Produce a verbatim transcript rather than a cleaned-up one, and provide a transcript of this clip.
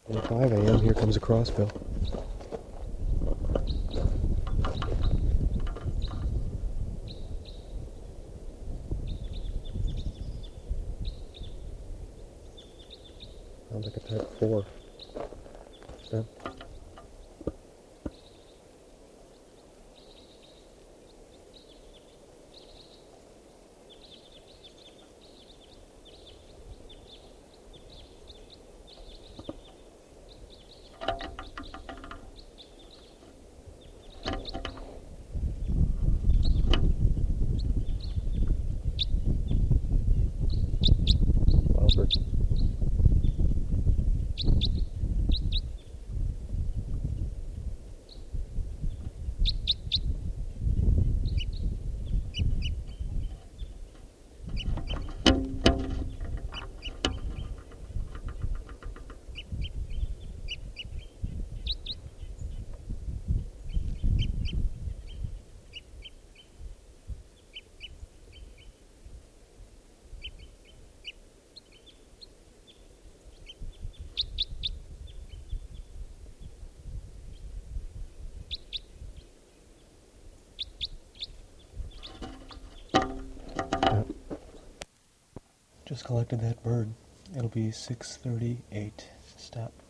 five a m Here comes a crossbill. Sounds like a type four. Step. Wild bird. Just collected that bird. It'll be six thirty-eight. Stop.